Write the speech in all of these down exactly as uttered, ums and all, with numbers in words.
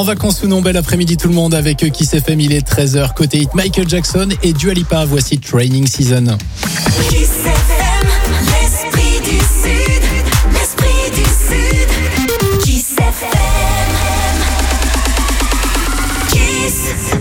En vacances ou non, bel après-midi tout le monde avec Kiss F M, il est treize heures. Côté hit, Michael Jackson et Dua Lipa, voici Training Season. Kiss F M, l'esprit du Sud, l'esprit du Sud. Kiss F M, Kiss.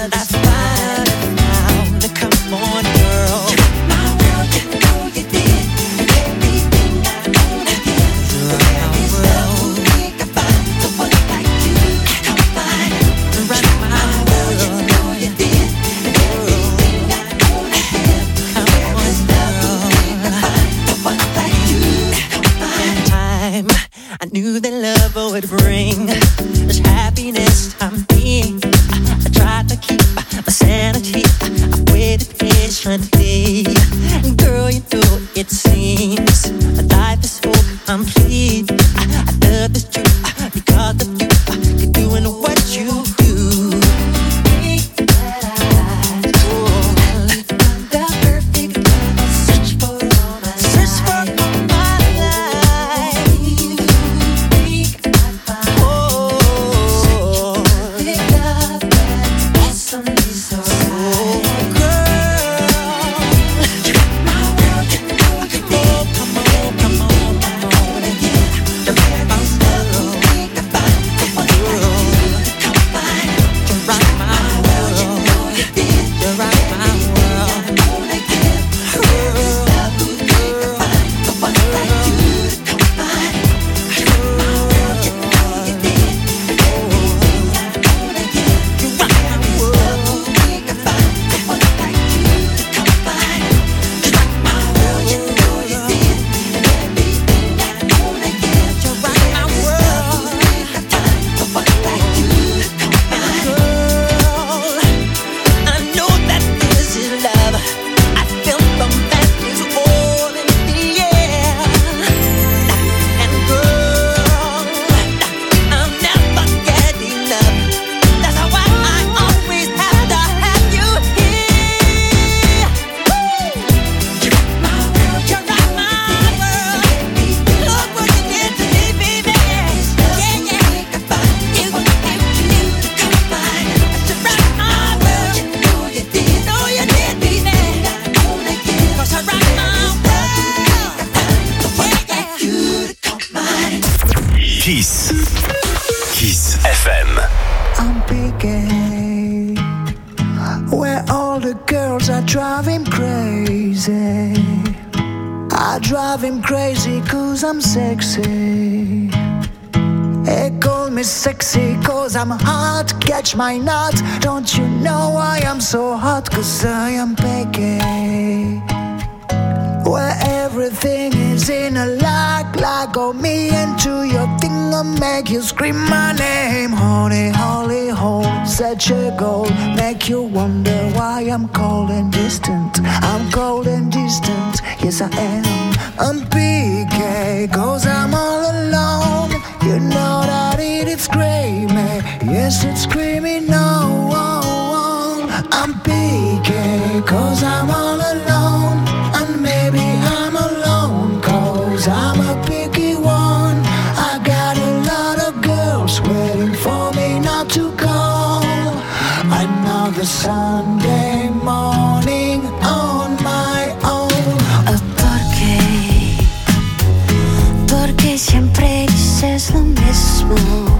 Come on, girl. My world, you know you did. would bring this happiness I'm being. I, I tried to keep my sanity. I waited patiently. Girl, you know it seems life is so complete. I, I love this truth because of you. You're doing what you do. I'm sexy. They call me sexy cause I'm hot. Catch my nut. Don't you know why I'm so hot? Cause I am picky. Where everything is in a lock. Lock on me into your thing. I'll make you scream my name. Honey, holy hole. Such a goal. Make you wonder why I'm cold and distant. I'm cold and distant. Yes I am. I'm P K cause I'm all alone. You know that it is screaming. Yes it's screaming no. I'm P K cause I'm all alone. And maybe I'm alone cause I'm a picky one. I got a lot of girls waiting for me not to call. Another Sunday morning on my own. Siempre dices lo mismo,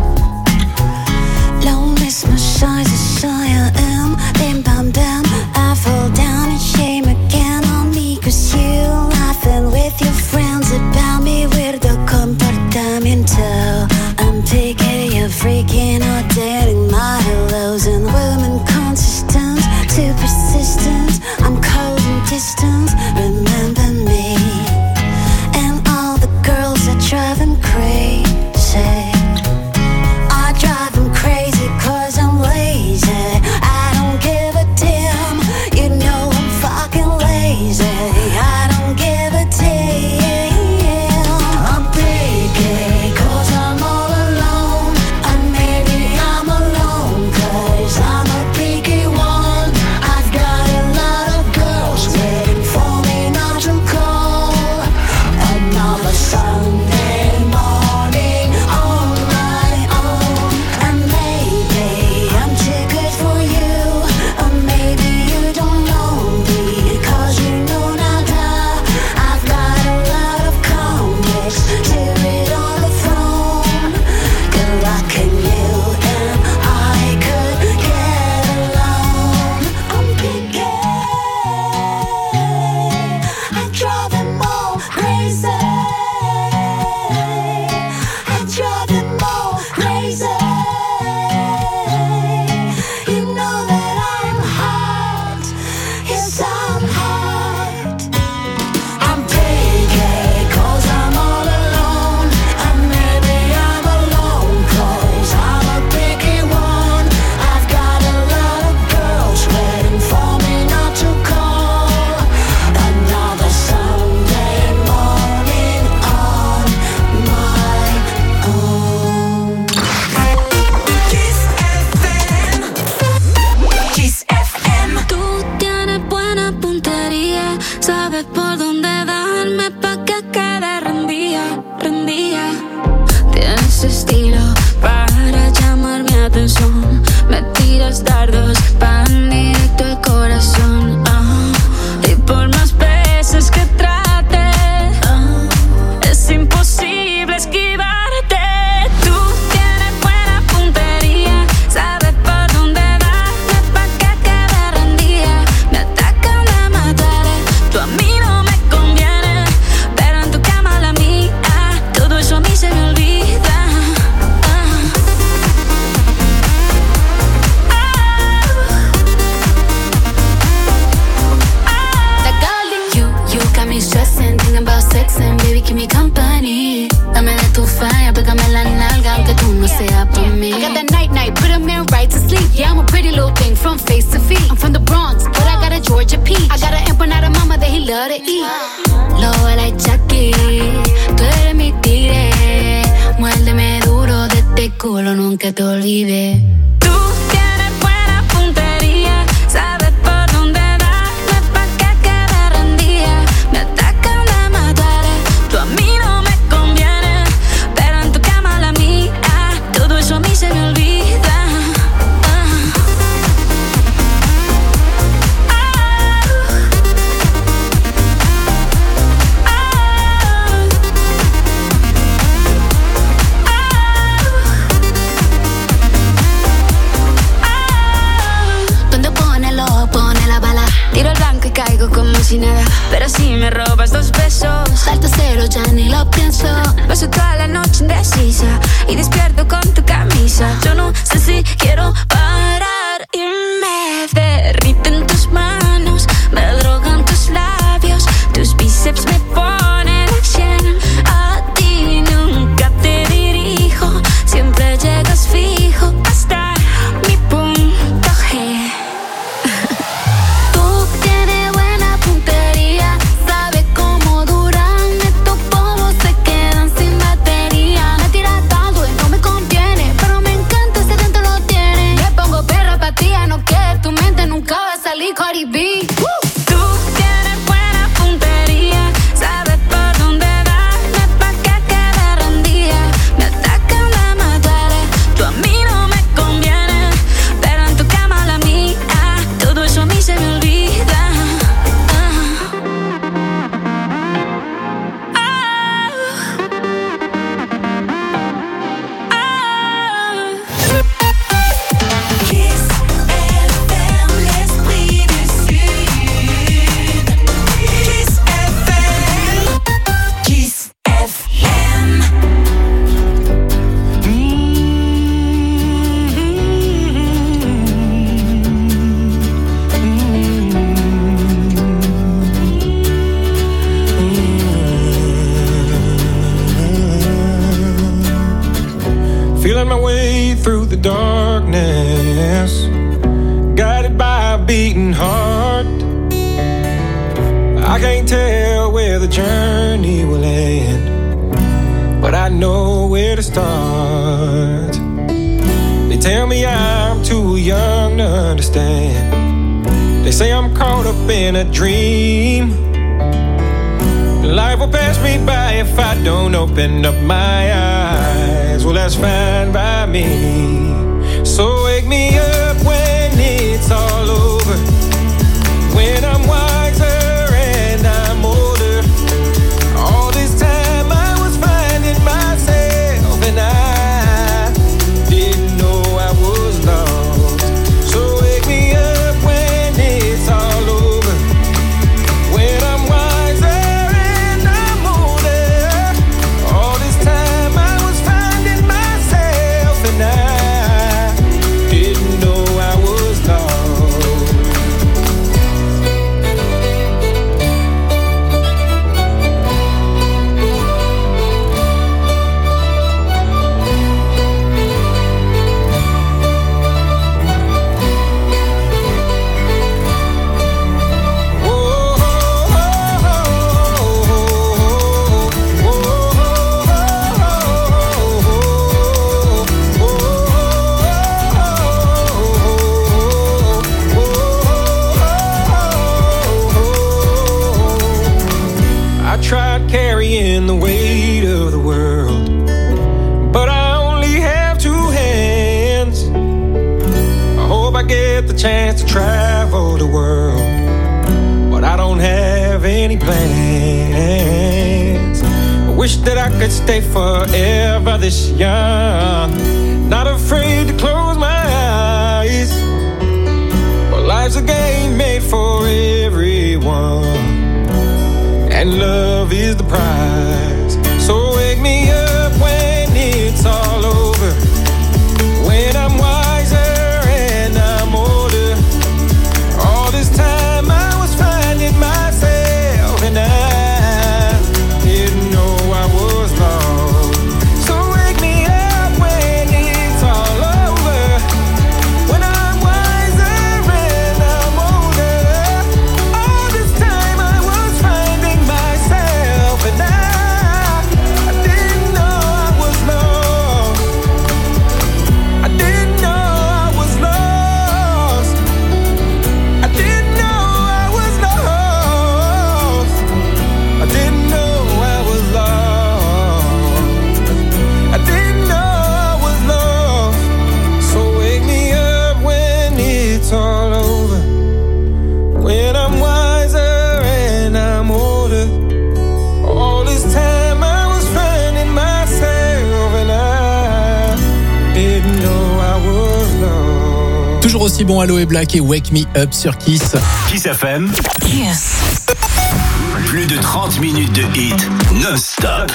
lo mismo size as I am. Bim bam bam, I fall down and shame again on me. Cause you laughing with your friends about me. Weirdo comportamiento. I'm picky, you're freaking out, dating my hellos. And women consistent, too persistent. I'm cold and distant, remember me. Drive him crazy. I drive him crazy cause I'm lazy. I don't give a damn. You know I'm fucking lazy. I don't give a damn. I'm picky cause I'm all alone. And maybe I'm alone cause I'm a picky one. I've got a lot of girls waiting for me not to call. Another Sunday alone. que quede rendía, rendía. Tienes estilo para llamar mi atención. Me tiras dardos van directo al corazón. Ah, y por más veces que trate, ah, es imposible esquivarte. Tú tienes buena puntería, sabes por dónde darle pa' que quede rendida. Me atacan de matar, tú a mí no me conviene, pero en tu cama la mía, todo eso a mí se me olvida. Stressing, thinking about sex and baby, keep me company. Dame de tu falla, pégame la nalga, aunque tú no seas pa' mí. I got that night night, put 'em in right to sleep. Yeah, I'm a pretty little thing from face to feet. I'm from the Bronx, but I got a Georgia peach. I got an empanada mama that he love to eat. Lobo like Chucky, tú eres mi tigre. Muérdeme duro de este culo, nunca te olvides. Tú tienes buena puntería, sabes por dónde darle pa' que quede rendida. Me atacan de matar, tú a mí no me conviene, pero en tu cama la mía, todo eso a mí se me olvida. Ah. Ah. Ah. Donde pone el ojo, pone la bala. Tiro el blanco y caigo como si nada. Pero si me robas dos besos, salto cero, ya ni lo pienso. Paso toda la noche indecisa y despierto con tu camisa. Yo no sé si quiero parar y me derriten tus manos, me drogan tus labios, tus bíceps me ponen a cien. A ti nunca te dirijo, siempre llegas fijo hasta mi punto G. Tú tienes buena puntería, sabes cómo duran estos polvos, se quedan sin batería. Me tiras dando y no me conviene, pero me encanta ese dentro lo tiene. Me pongo perra pa' ti, no que tu mente nunca va a salir Cardi B. Tú tienes buena puntería, sabes por dónde darle pa' que quede rendida. Me atacan de matar, tú a mí no me conviene, pero en tu cama la mía, todo eso a mí se me olvida. Ah. Ah. Ah. Kiss F M, l'esprit du Sud. Kiss F M. Kiss F M. Feeling my way through the darkness, guided by a beating heart. I can't tell where the journey will end, but I know where to start. They tell me I'm too young to understand. They say I'm caught up in a dream. Life will pass me by if I don't open up my eyes. Well, that's fine by me. So wake me up when it's all over, when I'm wiser and I'm older. All this time I was finding myself and I didn't know I was lost. So wake me up when it's all over, when I'm wiser and I'm older. All this time I was finding myself and I didn't know I was lost. carrying the weight of the world, but I only have two hands. I hope I get the chance to travel the world, but I don't have any plans. I wish that I could stay forever this young, not afraid to close my eyes. But life's a game made for everyone, and love is the prize. So wake me up when it's all over, when I'm wiser and I'm older. All this time I was finding myself, and I didn't know I was lost. So wake me up when it's all over, when I'm wiser and I'm older. All this time I was finding myself, and I, I didn't know I was lost. I didn't know I was lost. I didn't know I was lost. I didn't know I was lost. I didn't know I was lost. So wake me up when it's all over, when I'm wiser and I'm older. All this time I was finding myself, and I didn't know I was lost. Toujours aussi bon, Aloe Black et Wake Me Up sur Kiss. Kiss F M. Kiss. Plus de trente minutes de hit non-stop.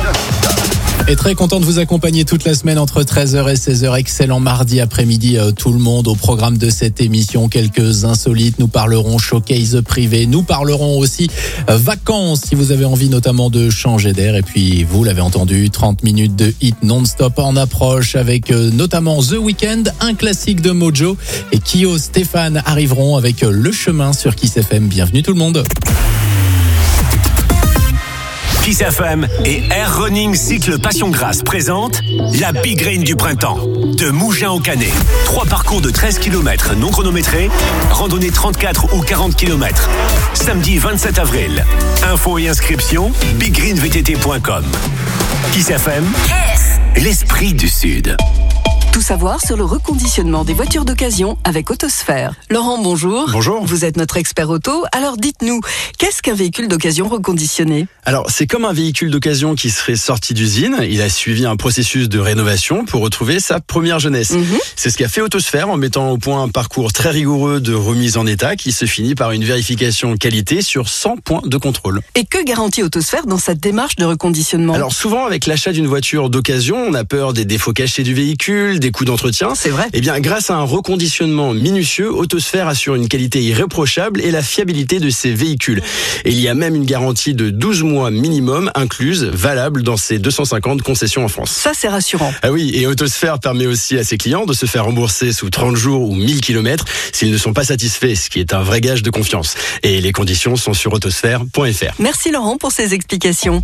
Et très content de vous accompagner toute la semaine entre treize heures et seize heures. Excellent mardi après-midi, euh, tout le monde. Au programme de cette émission, quelques insolites. Nous parlerons showcase privé. Nous parlerons aussi euh, vacances, si vous avez envie notamment de changer d'air. Et puis, vous l'avez entendu, trente minutes de hit non-stop en approche avec euh, notamment The Weeknd, un classique de Mojo. Et Kyo, Stéphane arriveront avec euh, Le Chemin sur Kiss F M. Bienvenue tout le monde. Kiss F M et Air Running Cycle Passion Grasse présentent la Big Rain du printemps. De Mougins au Canet. Trois parcours de treize kilomètres non chronométrés, randonnée trente-quatre ou quarante kilomètres. Samedi vingt-sept avril. Infos et inscriptions, big green v t t point com. Kiss F M, l'esprit du Sud. Tout savoir sur le reconditionnement des voitures d'occasion avec Autosphère. Laurent, bonjour. Bonjour. Vous êtes notre expert auto. Alors dites-nous, qu'est-ce qu'un véhicule d'occasion reconditionné ? Alors, c'est comme un véhicule d'occasion qui serait sorti d'usine. Il a suivi un processus de rénovation pour retrouver sa première jeunesse. Mm-hmm. C'est ce qu'a fait Autosphère en mettant au point un parcours très rigoureux de remise en état qui se finit par une vérification qualité sur cent points de contrôle. Et que garantit Autosphère dans cette démarche de reconditionnement ? Alors souvent, avec l'achat d'une voiture d'occasion, on a peur des défauts cachés du véhicule, des coûts d'entretien. C'est vrai. Eh bien, grâce à un reconditionnement minutieux, Autosphère assure une qualité irréprochable et la fiabilité de ses véhicules. Et il y a même une garantie de douze mois minimum incluse, valable dans ses deux cent cinquante concessions en France. Ça, c'est rassurant. Ah oui, et Autosphère permet aussi à ses clients de se faire rembourser sous trente jours ou mille kilomètres s'ils ne sont pas satisfaits, ce qui est un vrai gage de confiance. Et les conditions sont sur autosphère point f r. Merci Laurent pour ces explications.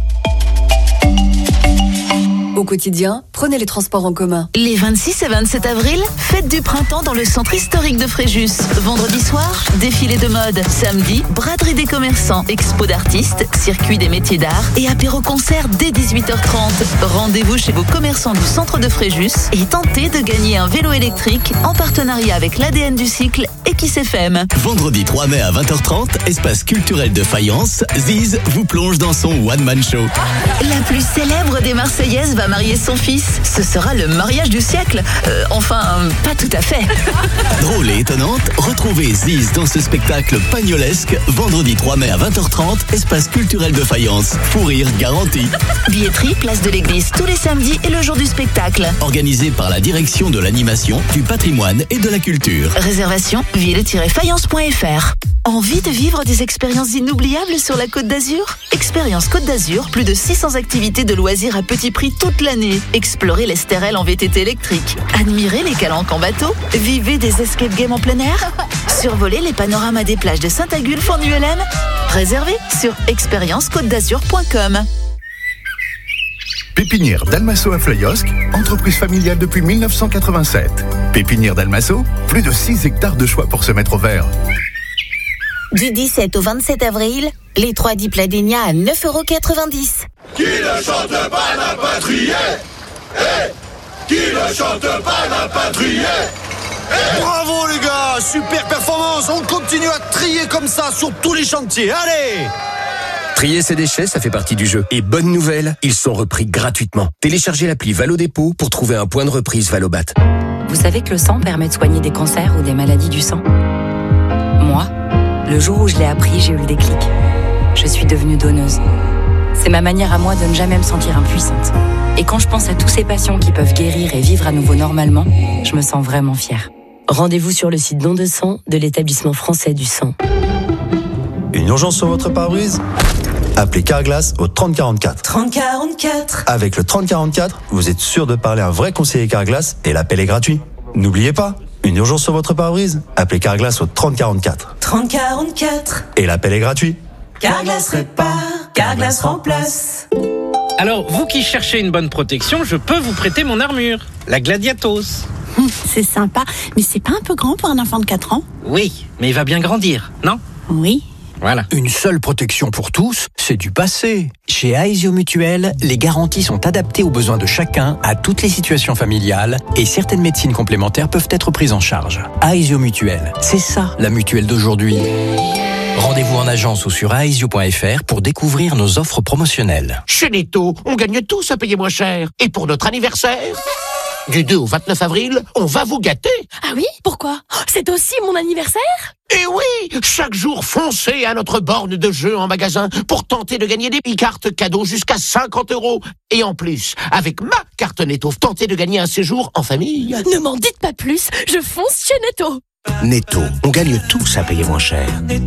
Au quotidien, prenez les transports en commun. Les vingt-six et vingt-sept avril, fête du printemps dans le centre historique de Fréjus. Vendredi soir, défilé de mode. Samedi, braderie des commerçants, expo d'artistes, circuit des métiers d'art et apéro-concert dès dix-huit heures trente. Rendez-vous chez vos commerçants du centre de Fréjus et tentez de gagner un vélo électrique en partenariat avec l'A D N du cycle et Kiss F M. Vendredi trois mai à vingt heures trente, espace culturel de Fayence, Ziz vous plonge dans son one-man show. La plus célèbre des Marseillaises va marier son fils. Ce sera le mariage du siècle. Euh, enfin, pas tout à fait. Drôle et étonnante, retrouvez Ziz dans ce spectacle pagnolesque, vendredi trois mai à vingt heures trente, espace culturel de Fayence. Fou rire garanti. Billetterie, place de l'église, tous les samedis et le jour du spectacle. Organisé par la direction de l'animation, du patrimoine et de la culture. Réservation, ville tiret fayence point f r. Envie de vivre des expériences inoubliables sur la Côte d'Azur ? Expérience Côte d'Azur, plus de six cents activités de loisirs à petit prix toute l'année. Explorez les stérelles en V T T électrique. Admirez les calanques en bateau. Vivez des escape games en plein air. Survolez les panoramas des plages de Saint-Agulphe en U L M. Réservez sur expérience côte d'azur point com. Pépinière Dalmasso à Flyosque, entreprise familiale depuis mille neuf cent quatre-vingt-sept. Pépinière Dalmasso, plus de six hectares de choix pour se mettre au vert. Du dix-sept au vingt-sept avril, les trois dipladénias à neuf euros quatre-vingt-dix. Qui ne chante pas n'a pas trié. Eh, qui ne chante pas n'a pas trié. Eh. Bravo les gars, super performance. On continue à trier comme ça sur tous les chantiers. Allez! Trier ses déchets, ça fait partie du jeu. Et bonne nouvelle, ils sont repris gratuitement. Téléchargez l'appli Valodépôt pour trouver un point de reprise Valobat. Vous savez que le sang permet de soigner des cancers ou des maladies du sang? Moi, le jour où je l'ai appris, j'ai eu le déclic. Je suis devenue donneuse. C'est ma manière à moi de ne jamais me sentir impuissante. Et quand je pense à tous ces patients qui peuvent guérir et vivre à nouveau normalement, je me sens vraiment fière. Rendez-vous sur le site don de sang de l'établissement français du sang. Une urgence sur votre pare-brise? Appelez Carglass au trente quarante-quatre. trente quarante-quatre. Avec le trente quarante-quatre, vous êtes sûr de parler à un vrai conseiller Carglass et l'appel est gratuit. N'oubliez pas, une urgence sur votre pare-brise? Appelez Carglass au trente quarante-quatre. trente quarante-quatre. Et l'appel est gratuit. Carglass répare, Carglass remplace. Alors, vous qui cherchez une bonne protection, je peux vous prêter mon armure, la Gladiatos. C'est sympa, mais c'est pas un peu grand pour un enfant de quatre ans? Oui, mais il va bien grandir, non? Oui. Voilà. Une seule protection pour tous, c'est du passé. Chez Aesio Mutuel, les garanties sont adaptées aux besoins de chacun, à toutes les situations familiales, et certaines médecines complémentaires peuvent être prises en charge. Aesio Mutuel, c'est ça la mutuelle d'aujourd'hui. Rendez-vous en agence ou sur aesio point f r pour découvrir nos offres promotionnelles. Chez Netto, on gagne tous à payer moins cher. Et pour notre anniversaire, du deux au vingt-neuf avril, on va vous gâter. Ah oui? Pourquoi? C'est aussi mon anniversaire? Et oui, chaque jour, foncez à notre borne de jeu en magasin pour tenter de gagner des e-cartes cadeaux jusqu'à cinquante euros. Et en plus, avec ma carte Netto, tentez de gagner un séjour en famille. Ne m'en dites pas plus, je fonce chez Netto. Netto, on gagne tous à payer moins cher.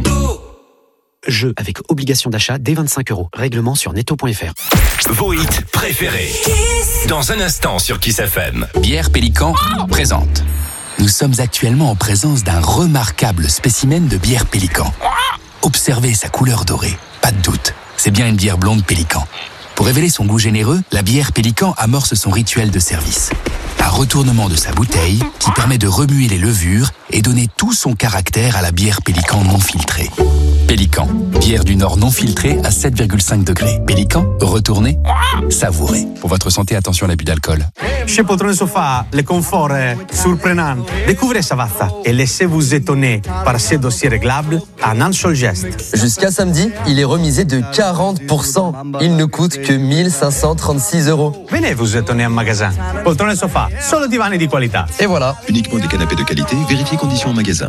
Jeu avec obligation d'achat dès vingt-cinq euros. Règlement sur netto point f r. Vos hits préférés. Dans un instant sur Kiss F M. Bière Pélican présente. Nous sommes actuellement en présence d'un remarquable spécimen de bière Pélican. Observez sa couleur dorée. Pas de doute, c'est bien une bière blonde Pélican. Pour révéler son goût généreux, la bière Pélican amorce son rituel de service. Un retournement de sa bouteille qui permet de remuer les levures et donner tout son caractère à la bière Pélican non filtrée. Pélican, bière du Nord non filtrée à sept virgule cinq degrés. Pélican, retournez, savourez. Pour votre santé, attention à l'abus d'alcool. Chez Poltrone Sofa, le confort est surprenant. Découvrez Savazza et laissez-vous étonner par ces dossiers réglables en un seul geste. Jusqu'à samedi, il est remisé de quarante pour cent. Il ne coûte que mille cinq cent trente-six euros. Venez vous étonner en magasin. Poltrone Sofa, solo divani di qualità. Et voilà. Uniquement des canapés de qualité, vérifiez conditions en magasin.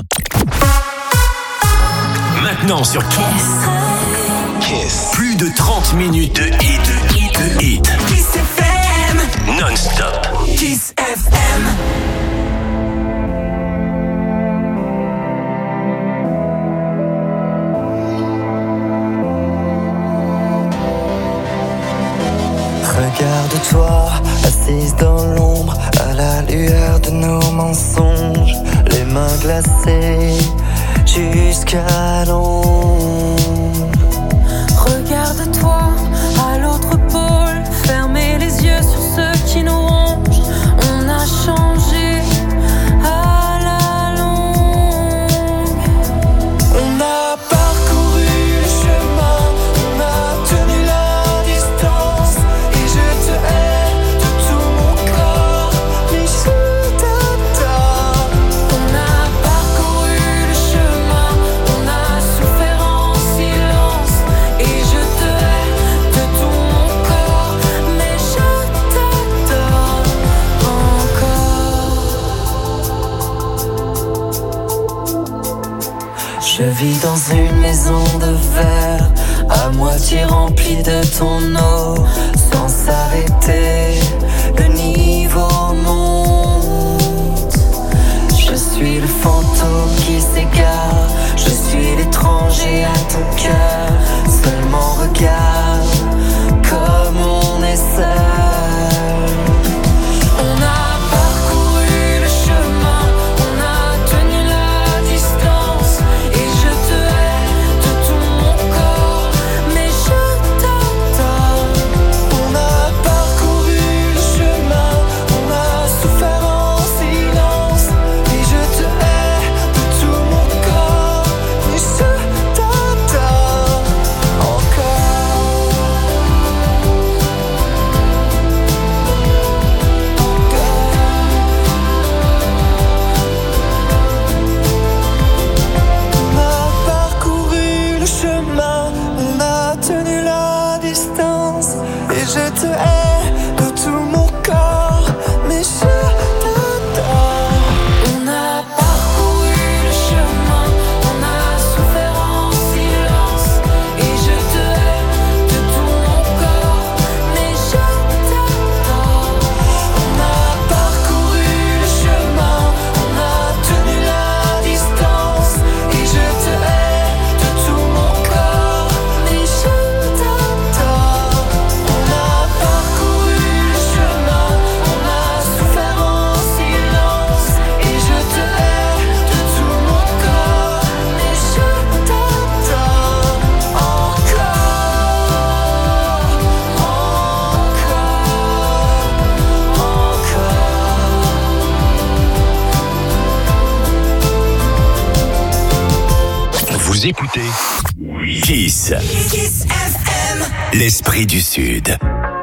Maintenant sur Kiss. Kiss. Plus de trente minutes de hit. De hit. Kiss F M. Non-stop. Kiss F M. Regarde-toi, assise dans l'ombre, à la lueur de nos mensonges, les mains glacées jusqu'à l'ombre. Regarde-toi, à l'autre pôle, fermez les yeux sur ceux qui nous rongent. On a changé à la longue. On a parcouru le chemin, on a tenu la distance. Et je te hais de tout mon corps, mais je t'attends. On a parcouru le chemin, on a souffert en silence. Et je te hais de tout mon corps, mais je t'adore encore. Je vis dans une maison de verre, à moitié remplie de ton eau, sans s'arrêter, le niveau monte. Je suis le fantôme qui s'égare, je suis l'étranger à ton cœur. Seulement regarde comme on est seul. On a parcouru le chemin, on a tenu la distance. Et je te hais de tout mon corps, mais je t'adore je te hais de tout mon corps, mais je t'adore. On a parcouru le chemin, on a souffert en silence, et je te hais de tout mon corps, mais je t'adore. On a parcouru le chemin, on a tenu la distance, et je te hais de tout mon corps, mais je t'adore. On a parcouru le chemin, on a souffert en silence, et je te hais de tout mon corps, mais je t'adore Vous écoutez Kiss. Kiss F M. L'esprit du Sud.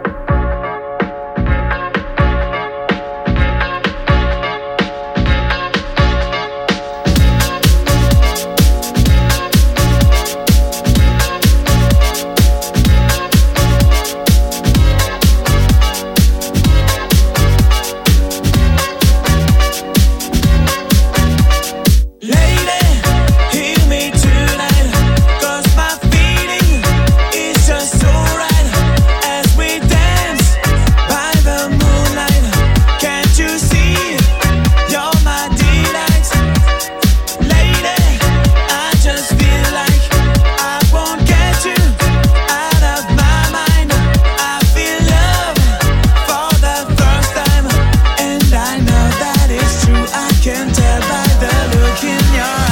Lady, hear me tonight, 'cause my feeling is just so right as we dance by the moonlight. Can't you see you're my delight? Lady, I just feel like I won't get you out of my mind. I feel love for the first time, and I know that it's true. I can tell by the look in your eyes.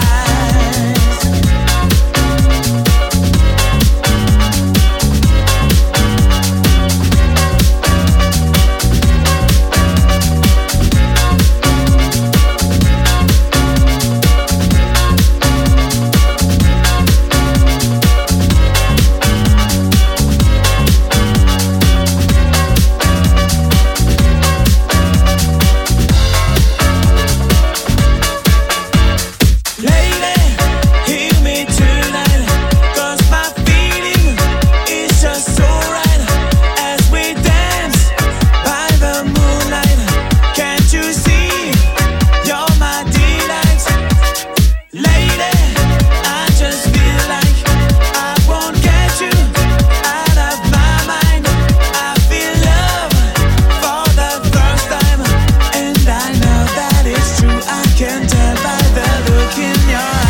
Lady, hear me tonight, 'cause my feeling is just so right as we dance by the moonlight. Can't you see you're my delight? Lady, I just feel like I won't get you out of my mind. I feel love for the first time, and I know that it's true. I can tell by the look in your eyes.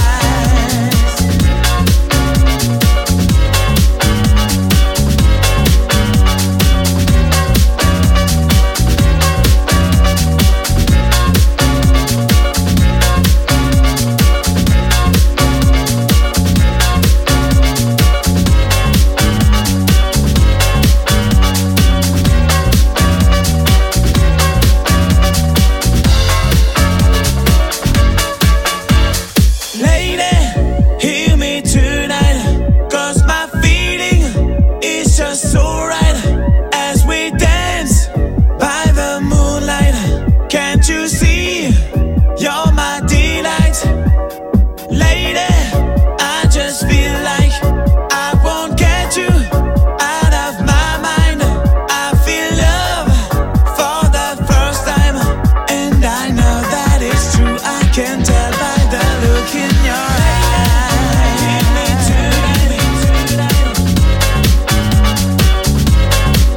Lady, hear me tonight, 'cause my feeling is just so right as we dance by the moonlight. Can't you see you're my delight? Lady, I just feel like I won't get you out of my mind. I feel love for the first time, and I know that it's true. I can tell by the look in your eyes. Hear me tonight.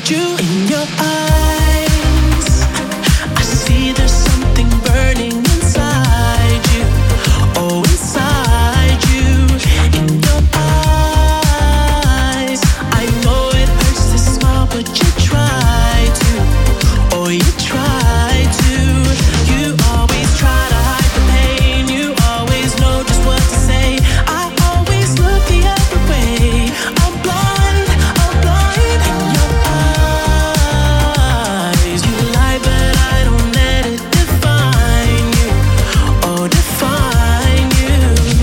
you in your eyes. I see there's something burning inside you. Oh, inside you, in your eyes. I know it hurts to smile, but you try to. Oh, you try to. You always try to hide the pain. You always know just what to say. I always look the other way. I'm blind, I'm blind in your eyes. You lie, but I don't let it define you. Oh, define you.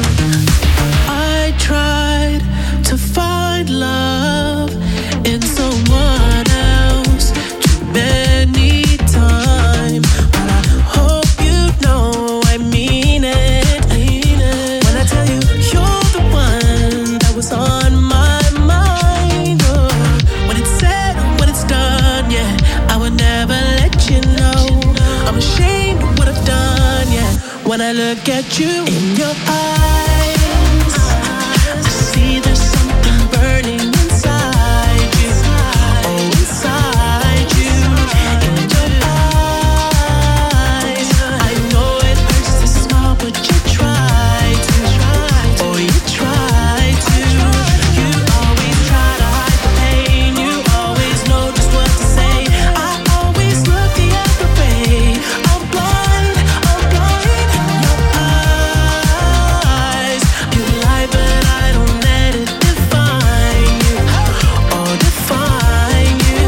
I tried to find love in someone else too many times, but I hope you know I mean it. When I tell you you're the one that was on my mind, oh, when it's said, when it's done, yeah, I would never let you know. I'm ashamed of what I've done, yeah. When I look at you in your eyes, I see there's something burning inside you. Oh, inside you, in your eyes. I know it hurts to smile, but you try to. Oh, you try to. You always try to hide the pain. You always know just what to say. I always look the other way. I'm blind, I'm blind in your eyes. You lie, but I don't let it define you. Oh, define you.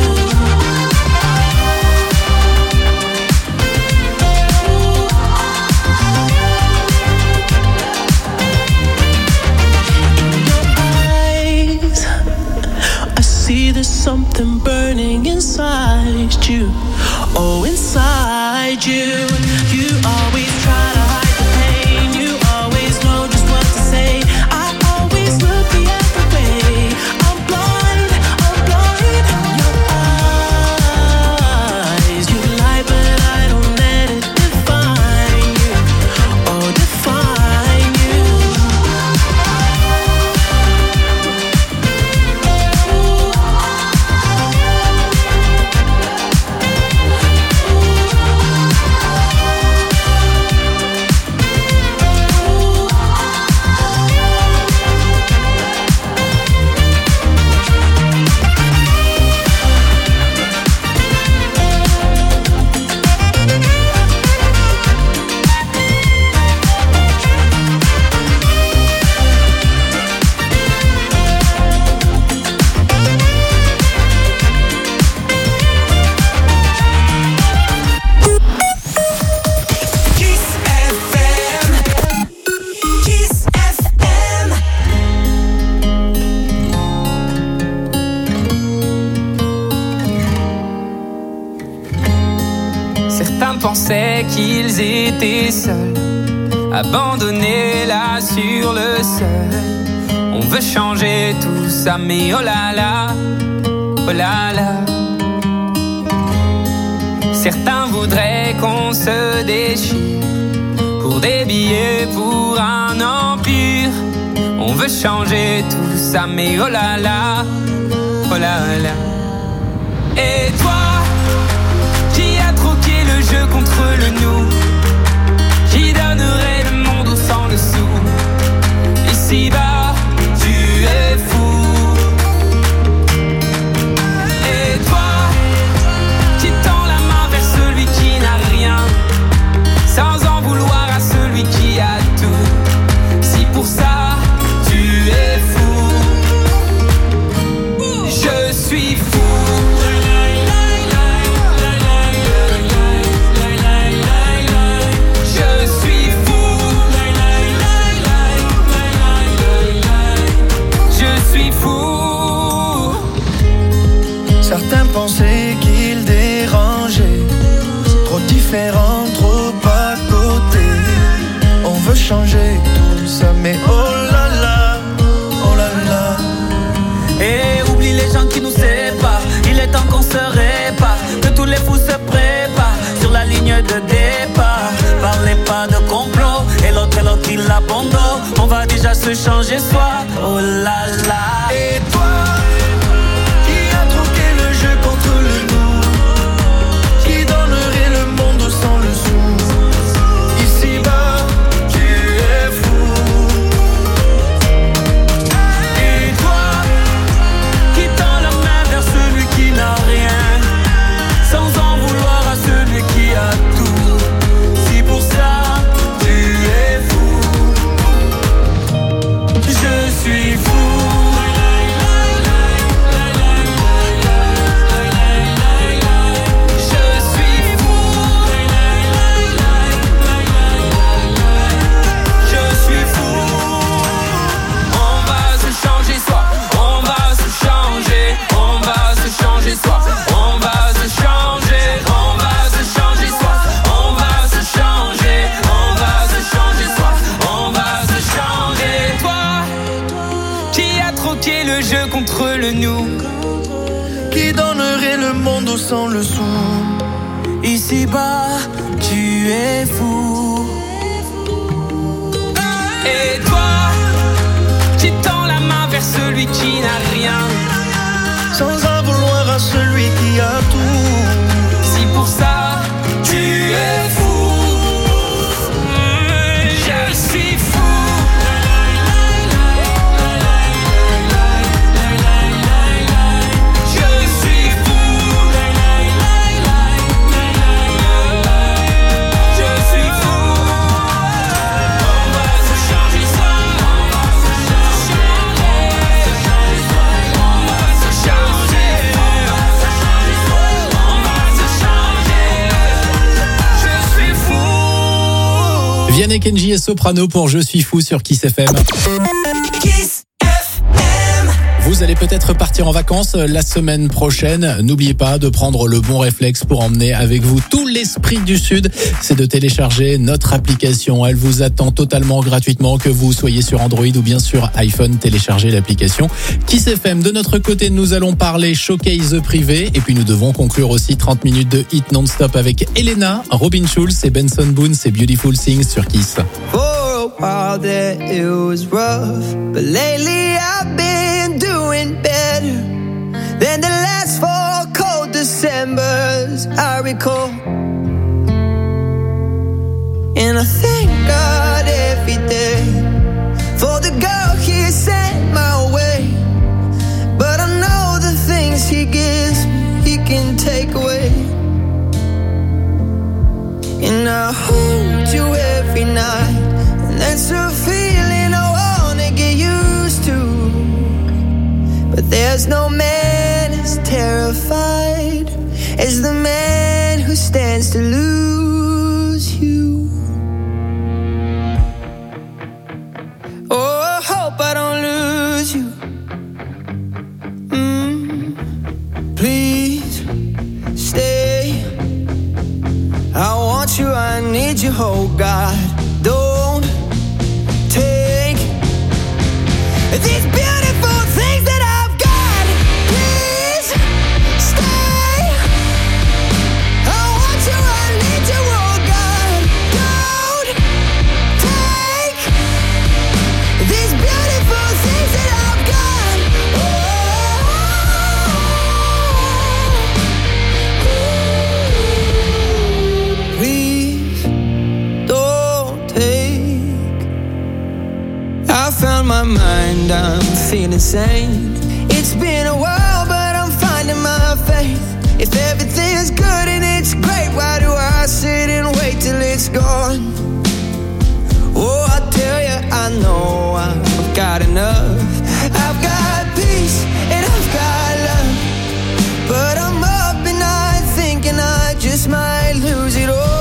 Eyes, I see there's something burning inside you. Oh, inside you. You always try to hide the pain. You always know just what to say. I always look the other way. I'm blind, I'm blind in your eyes. You lie, but I don't let it define you. Oh, define you. Kiss F M. Kiss F M. Certains pensaient qu'ils étaient seuls, abandonnés là sur le seuil. On veut changer tout ça, mais oh là là, oh là là. Certains voudraient qu'on se déchire pour des billets, pour un empire. On veut changer tout ça, mais oh là là, oh là là. Et toi, qui a troqué le jeu contre le nous, qui donnerait le monde au sang dessous. Ici-bas, tu es fou. Et toi, qui tend la main vers celui qui n'a rien, sans en vouloir à celui qui a tout. Si pour ça, tu es fou, je suis fou. Certains pensaient qu'ils dérangeaient, trop différents, trop à côté. On veut changer tout ça, mais oh là là, oh là là. Et oublie les gens qui nous séparent, il est temps qu'on se répare, que tous les fous se préparent sur la ligne de départ. Parlez pas de complot, et l'autre et l'autre il abandonne. On va déjà se changer soi, oh là là. Et toi, qui a troqué le jeu contre contre le nous. Qui donnerait le monde sans le sou? Ici-bas, tu es fou. Et toi, tu tends la main vers celui qui n'a rien, sans en vouloir à celui qui a tout. Si pour ça, tu es fou. Je suis fou. Vianney, Kenji et Soprano pour Je suis fou sur Kiss F M. Kiss F M. Vous allez peut-être partir en vacances la semaine prochaine. N'oubliez pas de prendre le bon réflexe pour emmener avec vous tout l'esprit du Sud. C'est de télécharger notre application. Elle vous attend totalement gratuitement, que vous soyez sur Android ou bien sur iPhone. Téléchargez l'application Kiss F M. De notre côté, nous allons parler showcase privé. Et puis nous devons conclure aussi trente minutes de hit non-stop avec Elena, Robin Schulz et Benson Boone. C'est Beautiful Things sur Kiss. For a while there it was rough, but lately I've been doing better than the last four cold Decembers I recall. And I thank God every day for the girl He sent my way. But I know the things He gives me, He can take away. And I hold you every night, and that's a feeling I wanna get used to. But there's no man as terrified as the man who stands to lose you. Oh, I hope I don't lose you. Mm, please stay. I want you, I need you, oh God. Don't take these beautiful things that I've got. Please stay. I want you, I need you, oh God. Don't take these beautiful things that I've got. Oh, please don't take. I found my mind, I'm feeling sane. It's been a while, but I'm finding my faith. If everything's good and it's great, why do I sit and wait till it's gone? Oh, I tell you, I know I've got enough. I've got peace and I've got love, but I'm up and I thinking I just might lose it all.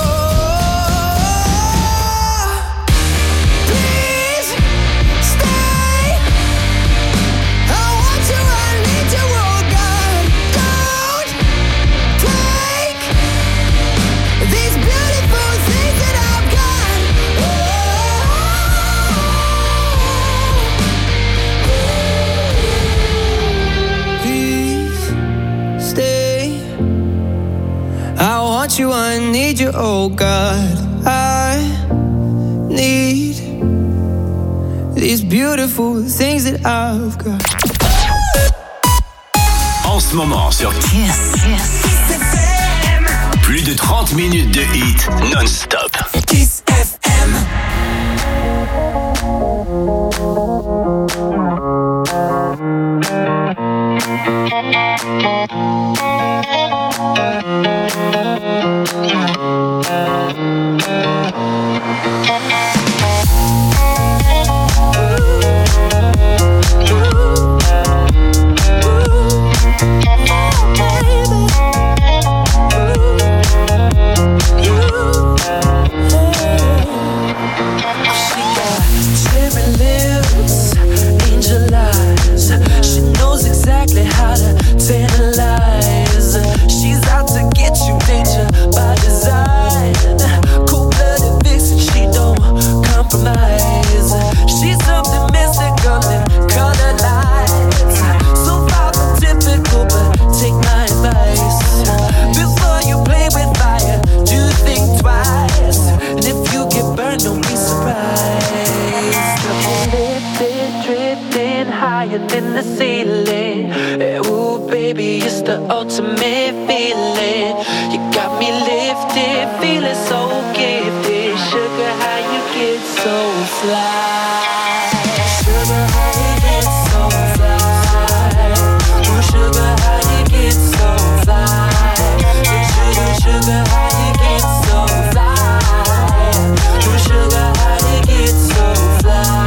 You, I need you, oh God. I need these beautiful things that I've got. En ce moment sur Kiss, plus de trente minutes de hits non-stop. Kiss F M. She's out to get you, danger by design. Cold-blooded vixen, she don't ultimate feeling. You got me lifted, feeling so gifted. Sugar, how you get so fly? Sugar, how you get so fly? Oh, sugar, how you get so fly? Sugar, sugar, how you get so fly? Oh, sugar, how you get so fly?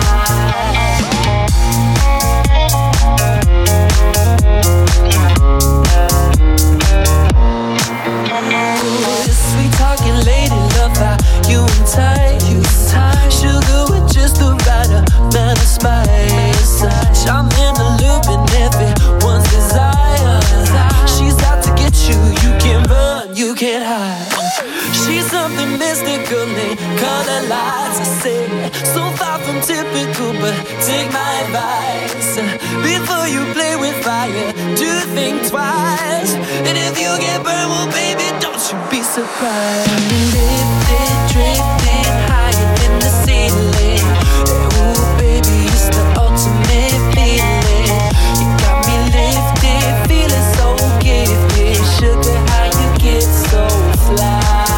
Sweet talking lady, love how you and tight, you tight. Sugar with just the right amount of spice. I'm in the loop and everyone's desire. She's out to get you, you can't run, you can't hide. She's something mystical, they color lights. I say, so far from typical, but take my advice. Before you play with fire, do think twice. And if you get burned, well baby, don't you be surprised. Lifted, drifted higher than the ceiling. Ooh baby, it's the ultimate feeling. You got me lifted, feeling so gifted. Sugar, how you get so fly?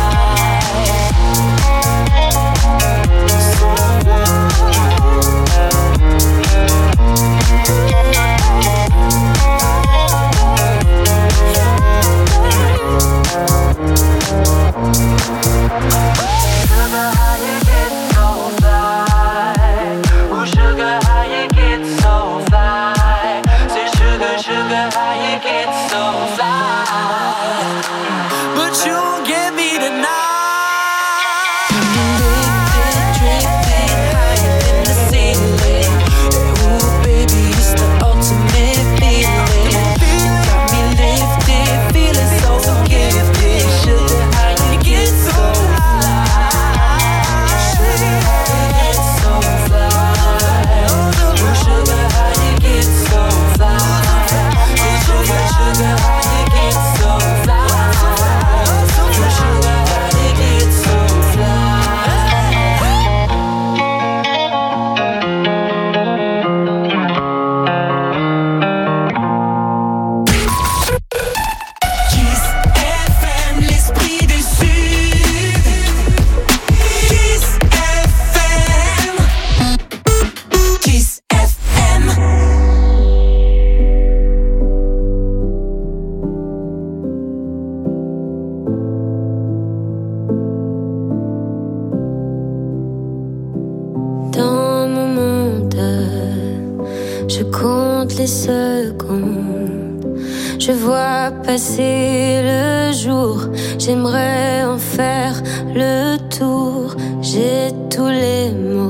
Je vois passer le jour, j'aimerais en faire le tour. J'ai tous les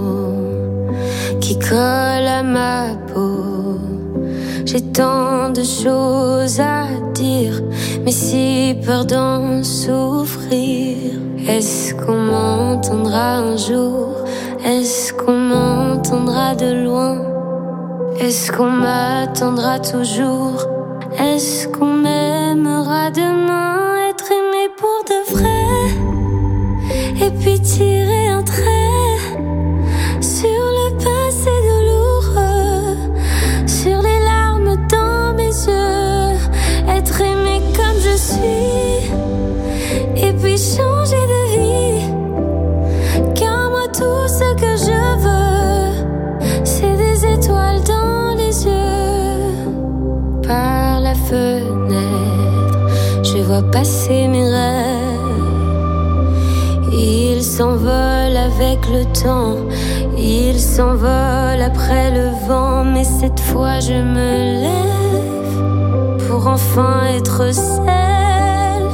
mots qui collent à ma peau. J'ai tant de choses à dire, mais si peur d'en souffrir. Est-ce qu'on m'entendra un jour? Est-ce qu'on m'entendra de loin? Est-ce qu'on m'attendra toujours? Est-ce qu'on m'aimera demain? Être aimé pour de vrai, et puis tirer un trait sur le passé douloureux, sur les larmes dans mes yeux. Être aimé comme je suis, et puis changer de vie. Car moi tout ce que je veux, c'est des étoiles dans les yeux. Par la fenêtre, je vois passer mes rêves. Ils s'envolent avec le temps, ils s'envolent après le vent. Mais cette fois je me lève pour enfin être celle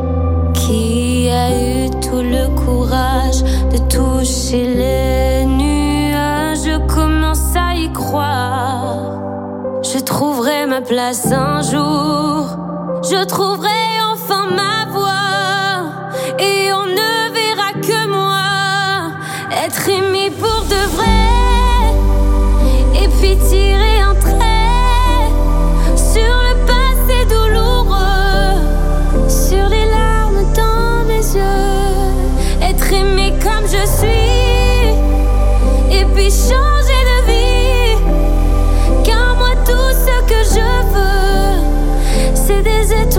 qui a eu tout le courage de toucher les nuages. Je commence à y croire. Je trouverai ma place un jour. Je trouverai enfin ma voie. Et on ne verra que moi. Être aimé pour de vrai. Et puis tirer un trait sur le passé douloureux, sur les larmes dans mes yeux. Être aimé comme je suis, et puis changer de vie. Car moi tout ce que je veux, c'est des étoiles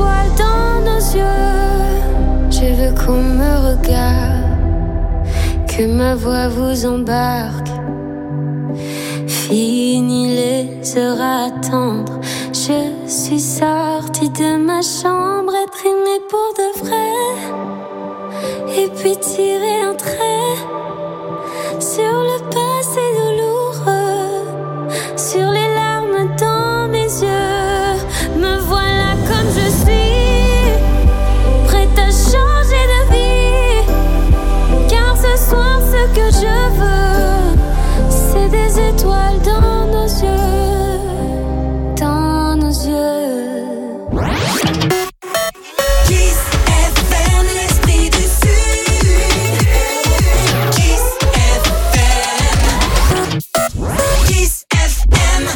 que ma voix vous embarque. Fini les heures à attendre. Je suis sortie de ma chambre, être aimée pour de vrai. Et puis tirer un trait sur le passé douloureux, sur les larmes dans mes yeux. Me voilà comme je suis, prête à changer de vie. Car ce soir ce que je veux, c'est des étoiles dans nos yeux, dans nos yeux. Kiss F M, l'esprit du Sud. Kiss F M. Kiss F M.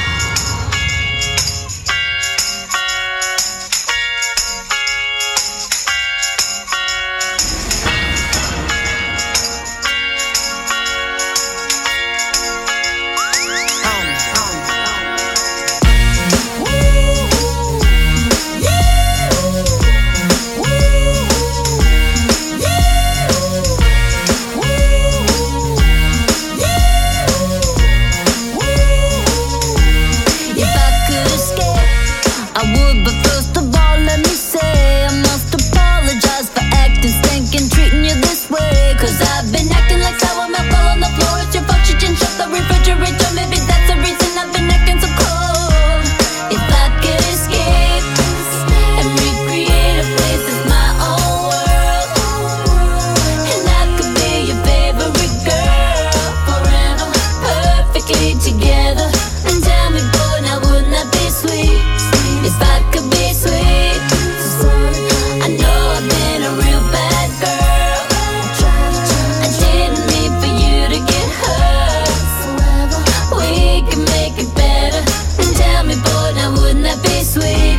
If I could escape, I would, but first of all, let me say I must apologize for acting stinking, treating you this way. Cause I've been acting like sour milk all on the floor. It's your fault you didn't shut the refrigerator. Maybe that's the reason I've been acting so cold. If I could escape and recreate a place that's my own world, and I could be your favorite girl forever, perfectly together. And tell me, boy, now wouldn't that be sweet? If I could be sweet, I know I've been a real bad girl. I didn't mean for you to get hurt. We can make it better. And tell me, boy, now wouldn't that be sweet?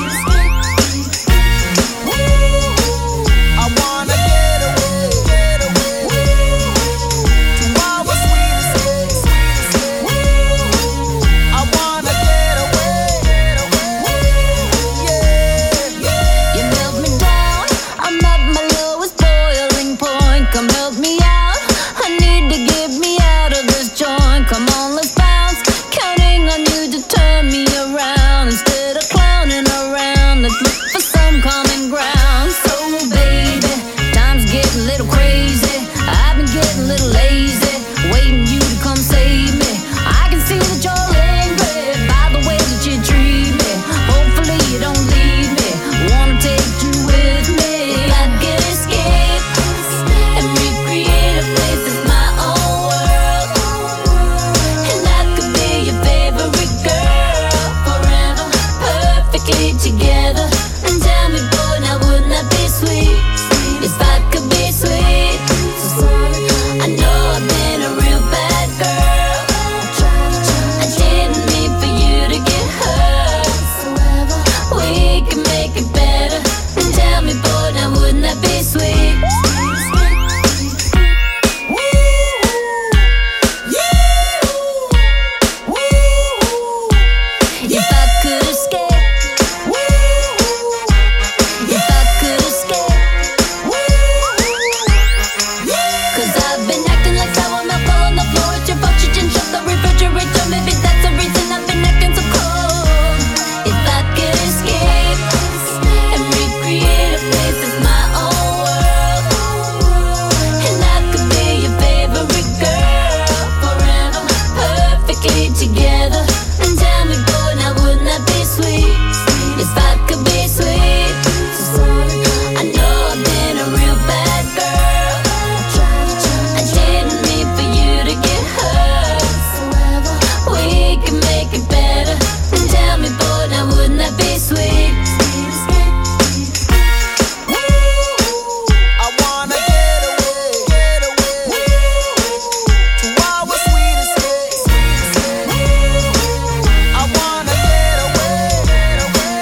I wanna get away, get away to our sweet escape. I wanna get away, get away, yeah. You melt me down, I'm at my lowest boiling point. Come help me out, I need to get me out of this joint. Come on, let's bounce, counting on you to turn me around. Instead of clowning around, let's look for some common ground. So baby, time's getting a little crazy. I've been getting a little lazy, waiting you to come save me. I can see that you're angry by the way that you treat me. Hopefully you don't leave me, wanna take you with me. If I could escape and recreate a place that's my own world, and I could be your favorite girl forever, perfectly together. And tell me, boy, now wouldn't that be sweet? If I could be sweet, I know I've been a real bad girl. I didn't mean for you to get hurt. We can make it better. And tell me, boy, now wouldn't that be sweet? If I could escape, if I could escape, 'cause I've been acting like sour milk all on the floor. It's your fault you didn't shut the refrigerator. Maybe that's the reason I've been acting so cold. If I could escape and recreate a place that's my own world, and I could be your favorite girl forever, perfectly together. And tell me, boy, now wouldn't that be sweet? If I could be sweet, I know I've been a real bad girl. I didn't mean for you to get hurt. We can make it better. And tell me, boy, now wouldn't that be sweet? I wanna get away, get away to our sweet escape. I wanna get away, get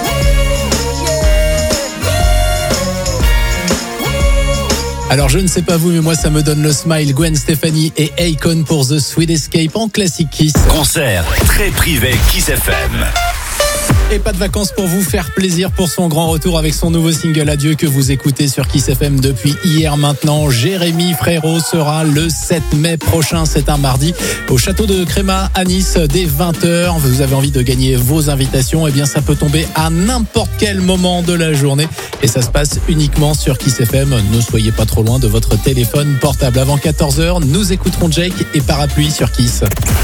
away, yeah. Alors je ne sais pas vous, mais moi ça me donne le smile. Gwen Stefani et Akon pour The Sweet Escape en classique Kiss. Concert très privé Kiss F M. Et pas de vacances pour vous faire plaisir pour son grand retour avec son nouveau single Adieu que vous écoutez sur Kiss F M depuis hier maintenant. Jérémy Frérot sera le sept mai prochain, c'est un mardi, au château de Crémat à Nice dès vingt heures. Vous avez envie de gagner vos invitations, eh bien ça peut tomber à n'importe quel moment de la journée et ça se passe uniquement sur Kiss F M. Ne soyez pas trop loin de votre téléphone portable. Avant quatorze heures, nous écouterons Jake et Parapluie sur Kiss.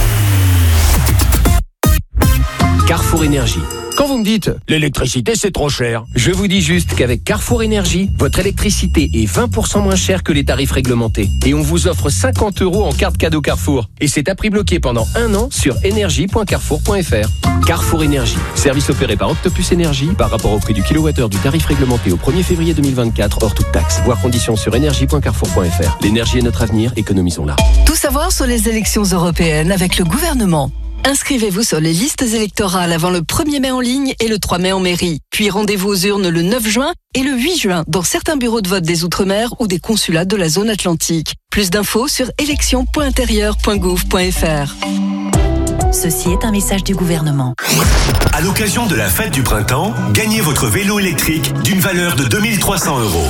Carrefour Énergie. Quand vous me dites « l'électricité c'est trop cher », je vous dis juste qu'avec Carrefour Énergie, votre électricité est vingt pour cent moins chère que les tarifs réglementés. Et on vous offre cinquante euros en carte cadeau Carrefour. Et c'est à prix bloqué pendant un an sur énergie point carrefour point f r. Carrefour Énergie, service opéré par Octopus Énergie par rapport au prix du kilowattheure du tarif réglementé au premier février deux mille vingt-quatre hors toute taxe. Voir conditions sur énergie point carrefour point f r. L'énergie est notre avenir, économisons-la. Tout savoir sur les élections européennes avec le gouvernement. Inscrivez-vous sur les listes électorales avant le premier mai en ligne et le trois mai en mairie. Puis rendez-vous aux urnes le neuf juin et le huit juin dans certains bureaux de vote des Outre-mer ou des consulats de la zone atlantique. Plus d'infos sur élections point intérieur point gouv point f r. Ceci est un message du gouvernement. À l'occasion de la fête du printemps, gagnez votre vélo électrique d'une valeur de deux mille trois cents euros.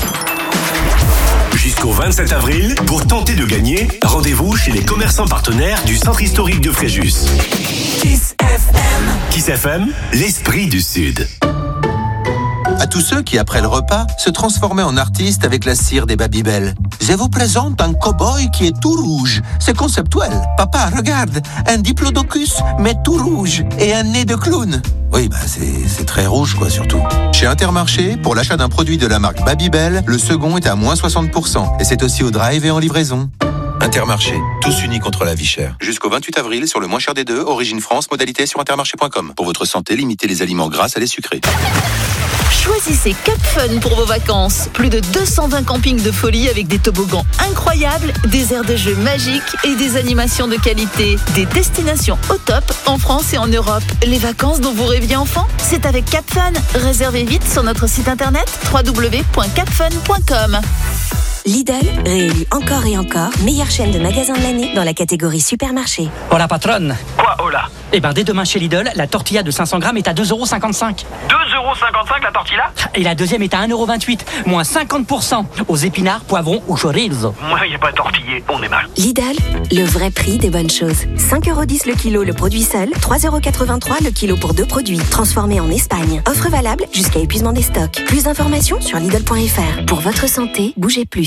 Jusqu'au vingt-sept avril, pour tenter de gagner, rendez-vous chez les commerçants partenaires du centre historique de Fréjus. Kiss F M. Kiss F M, l'esprit du Sud. À tous ceux qui, après le repas, se transformaient en artistes avec la cire des Babybel. Je vous présente un cow-boy qui est tout rouge. C'est conceptuel. Papa, regarde, un diplodocus, mais tout rouge, et un nez de clown. Oui, bah c'est, c'est très rouge, quoi, surtout. Chez Intermarché, pour l'achat d'un produit de la marque Babybel, le second est à moins soixante pour cent. Et c'est aussi au drive et en livraison. Intermarché, tous unis contre la vie chère. Jusqu'au vingt-huit avril, sur le moins cher des deux, Origine France, modalité sur intermarché point com. Pour votre santé, limitez les aliments gras à les sucrés. Choisissez Cap Fun pour vos vacances. Plus de deux cent vingt campings de folie avec des toboggans incroyables, des aires de jeux magiques et des animations de qualité. Des destinations au top en France et en Europe. Les vacances dont vous rêviez enfant, c'est avec Cap Fun. Réservez vite sur notre site internet w w w point cap fun point com. Lidl, réélu encore et encore, meilleure chaîne de magasins de l'année dans la catégorie supermarché. Hola patronne. Quoi, hola? Eh ben dès demain chez Lidl, la tortilla de cinq cents grammes est à deux euros cinquante-cinq. deux euros cinquante-cinq la tortilla? Et la deuxième est à un euro vingt-huit, moins cinquante pour cent aux épinards, poivrons ou chorizo. Moi, y a pas tortillé, on est mal. Lidl, le vrai prix des bonnes choses. cinq euros dix le kilo le produit seul, trois euros quatre-vingt-trois le kilo pour deux produits. Transformés en Espagne. Offre valable jusqu'à épuisement des stocks. Plus d'informations sur Lidl point f r. Pour votre santé, bougez plus.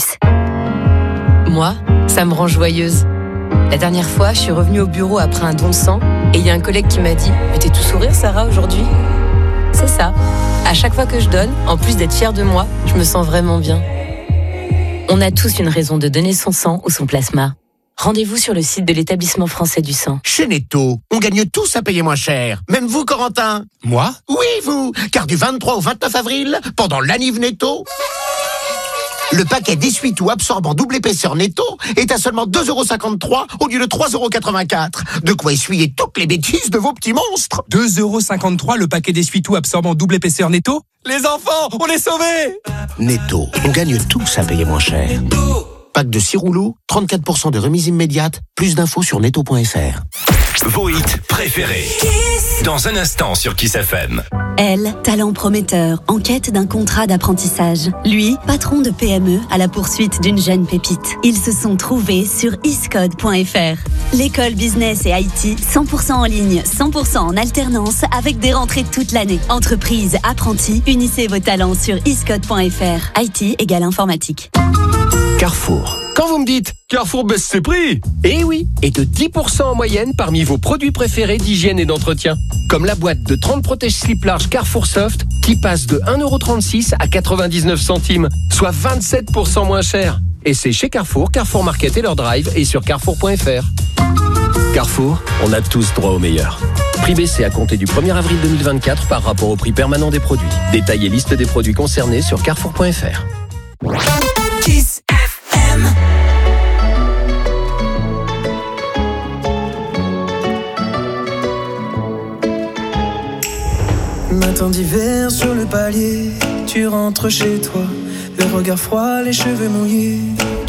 Moi, ça me rend joyeuse. La dernière fois, je suis revenue au bureau après un don de sang et il y a un collègue qui m'a dit « Mais t'es tout sourire, Sarah, aujourd'hui ?» C'est ça. À chaque fois que je donne, en plus d'être fière de moi, je me sens vraiment bien. On a tous une raison de donner son sang ou son plasma. Rendez-vous sur le site de l'établissement français du sang. Chez Netto, on gagne tous à payer moins cher. Même vous, Corentin. Moi? Oui, vous. Car du vingt-trois au vingt-neuf avril, pendant l'Aniv Netto, le paquet d'essuie-tout absorbant double épaisseur Netto est à seulement deux euros cinquante-trois au lieu de trois euros quatre-vingt-quatre. De quoi essuyer toutes les bêtises de vos petits monstres. deux euros cinquante-trois le paquet d'essuie-tout absorbant double épaisseur Netto? Les enfants, on est sauvés! Netto, on gagne tous à payer moins cher. Pack de six rouleaux, trente-quatre pour cent de remise immédiate. Plus d'infos sur netto point f r. Vos hits préférés. Dans un instant sur Kiss F M. Elle, talent prometteur, en quête d'un contrat d'apprentissage. Lui, patron de P M E à la poursuite d'une jeune pépite. Ils se sont trouvés sur iscode point f r. L'école business et I T, cent pour cent en ligne, cent pour cent en alternance, avec des rentrées toute l'année. Entreprise, apprentis, unissez vos talents sur iscode point f r. I T égale informatique. Carrefour. Quand vous me dites Carrefour baisse ses prix, eh oui, et de dix pour cent en moyenne parmi vos produits préférés d'hygiène et d'entretien. Comme la boîte de trente protège-slip large Carrefour Soft qui passe de un euro trente-six à quatre-vingt-dix-neuf centimes, soit vingt-sept pour cent moins cher. Et c'est chez Carrefour, Carrefour Market et leur drive et sur carrefour point f r. Carrefour, on a tous droit au meilleur. Prix baissé à compter du premier avril deux mille vingt-quatre par rapport au prix permanent des produits. Détail et liste des produits concernés sur carrefour point f r. Kiss F M. Matin d'hiver sur le palier, tu rentres chez toi, le regard froid, les cheveux mouillés. Tu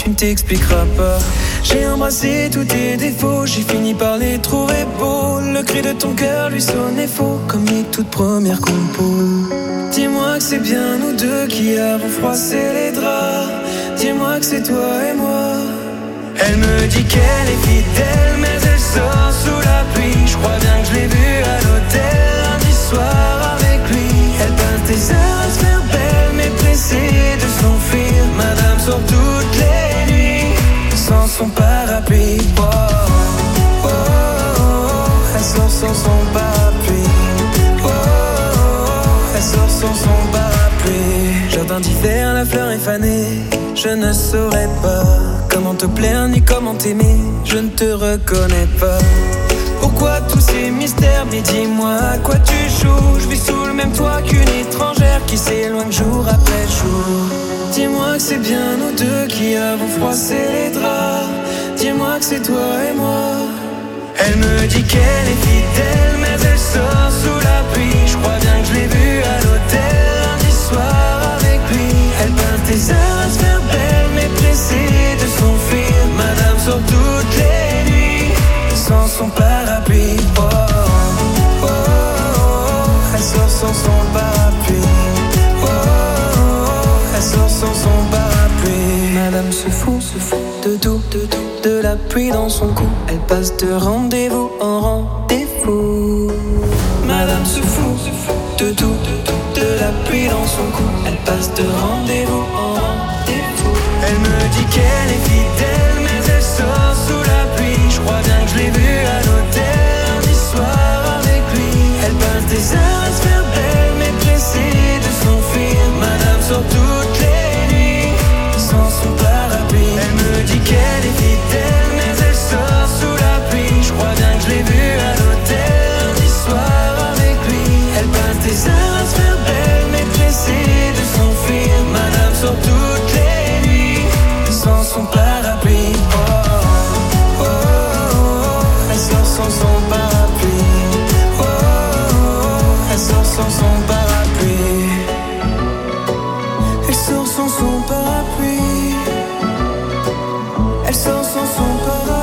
tu ne t'expliqueras pas. J'ai embrassé tous tes défauts, j'ai fini par les trouver beaux. Le cri de ton cœur lui sonnait faux, comme les toutes premières compos. Dis-moi que c'est bien nous deux qui avons froissé les draps. Dis-moi que c'est toi et moi. Elle me dit qu'elle est fidèle, mais elle sort sous la pluie. Je crois bien que je l'ai vue à l'hôtel lundi soir avec lui. Elle passe des heures à se faire belle, mais pressée de s'enfuir. Madame sort toutes les nuits sans son parapluie. Oh, oh, oh, oh, elle sort sans son parapluie. Oh, oh, oh, elle sort sans son parapluie. Jardin d'hiver, la fleur est fanée. Je ne saurais pas comment te plaire ni comment t'aimer. Je ne te reconnais pas. Pourquoi tous ces mystères? Mais dis-moi à quoi tu joues. Je vis sous le même toit qu'une étrangère qui s'éloigne jour après jour. Dis-moi que c'est bien nous deux qui avons froissé les draps. Dis-moi que c'est toi et moi. Elle me dit qu'elle est fidèle, mais elle sort sous la pluie. Je crois bien que je l'ai vue à l'hôtel lundi soir avec lui. Elle passe des heures à se faire belle, mais pressée de s'enfuir. Madame sort toutes les nuits sans son parapluie. Oh, oh, oh, oh, elle sort sans son parapluie. Oh, oh, oh, elle sort sans son parapluie. Madame se fout, se fout de tout, de tout, de la pluie dans son cou. Elle passe de rendez-vous en rendez-vous. Madame se fout, se fout de tout, de tout, de la pluie dans son cou. Elle passe de rendez-vous en rendez-vous. Elle me dit qu'elle est fidèle,